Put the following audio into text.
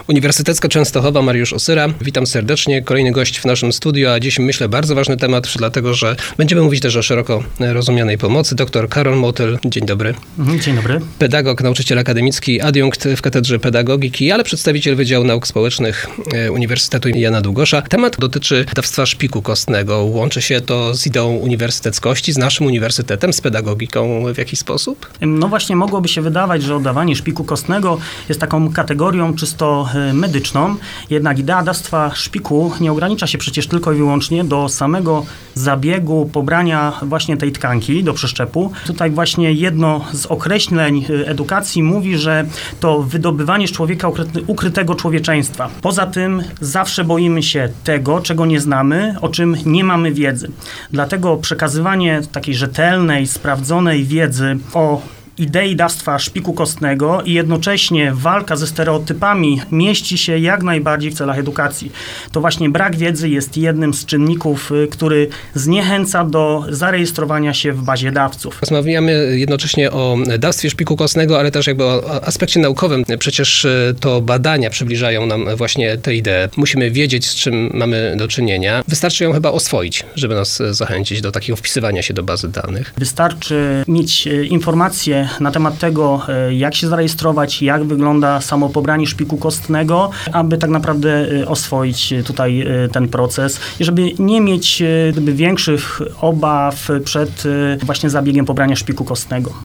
Uniwersytecka Częstochowa, Mariusz Osyra. Witam serdecznie. Kolejny gość w naszym studiu, a dziś myślę bardzo ważny temat, dlatego że będziemy mówić też o szeroko rozumianej pomocy. Dr Karol Motyl. Dzień dobry. Dzień dobry. Pedagog, nauczyciel akademicki, adiunkt w Katedrze Pedagogiki, ale przedstawiciel Wydziału Nauk Społecznych Uniwersytetu Jana Długosza. Temat dotyczy dawstwa szpiku kostnego. Łączy się to z ideą uniwersyteckości, z naszym uniwersytetem, z pedagogiką w jakiś sposób? No właśnie mogłoby się wydawać, że oddawanie szpiku kostnego jest taką kategorią czysto medyczną, jednak idea dawstwa szpiku nie ogranicza się przecież tylko i wyłącznie do samego zabiegu pobrania właśnie tej tkanki do przeszczepu. Tutaj właśnie jedno z określeń edukacji mówi, że to wydobywanie z człowieka ukrytego człowieczeństwa. Poza tym zawsze boimy się tego, czego nie znamy, o czym nie mamy wiedzy. Dlatego przekazywanie takiej rzetelnej, sprawdzonej wiedzy o idei dawstwa szpiku kostnego i jednocześnie walka ze stereotypami mieści się jak najbardziej w celach edukacji. To właśnie brak wiedzy jest jednym z czynników, który zniechęca do zarejestrowania się w bazie dawców. Rozmawiamy jednocześnie o dawstwie szpiku kostnego, ale też jakby o aspekcie naukowym. Przecież to badania przybliżają nam właśnie tę ideę. Musimy wiedzieć, z czym mamy do czynienia. Wystarczy ją chyba oswoić, żeby nas zachęcić do takiego wpisywania się do bazy danych. Wystarczy mieć informacje na temat tego, jak się zarejestrować, jak wygląda samo pobranie szpiku kostnego, aby tak naprawdę oswoić tutaj ten proces i żeby nie mieć większych obaw przed właśnie zabiegiem pobrania szpiku kostnego.